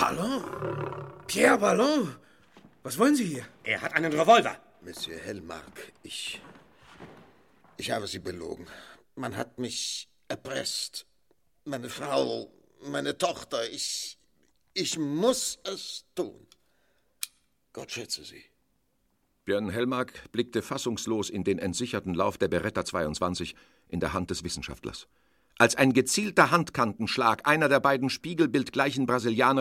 Ballon? Pierre Ballon? Was wollen Sie hier? Er hat einen Revolver. Monsieur Hellmark, ich habe Sie belogen. Man hat mich erpresst. Meine Frau, meine Tochter. Ich muss es tun. Gott schütze Sie. Björn Hellmark blickte fassungslos in den entsicherten Lauf der Beretta 22 in der Hand des Wissenschaftlers. Als ein gezielter Handkantenschlag einer der beiden spiegelbildgleichen Brasilianer